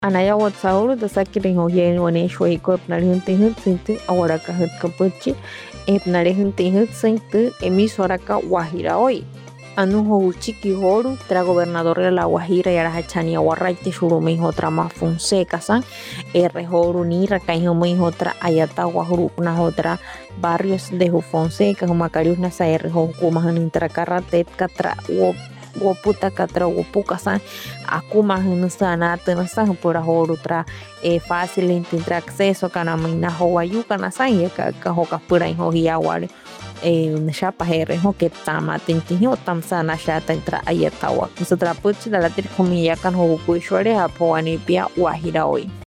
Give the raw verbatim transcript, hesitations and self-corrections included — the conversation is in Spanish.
Anaya WhatsApp da sakiri hoye wane shoi ko epnari hunti hunti ahora ka hut kapuchi epnari hunti hunti emisora ka Guajira hoy. Anu Chiqui Horu, tra gobernador de la Guajira y Arajachani Aguarraite Shurumi otra más Fonseca san R Horu ni Racañomi otra Ayata Guajuru una otra barrios de Fonseca Humacarius Nasa R Hokuma Intracarrate Catra Woputa Catra Wopuca san Akuma Nusana Tenasan por Horu tra eh, fácil encontrar acceso Canamina Hawayuka Nasan y Cajoca Pura en Hojiaware shapa here ho que tama tinti ho tamsana shata entra ayatawa. Nosotros puchi la latir comilla kan ho kuishore hapo anipia Guajira hoy.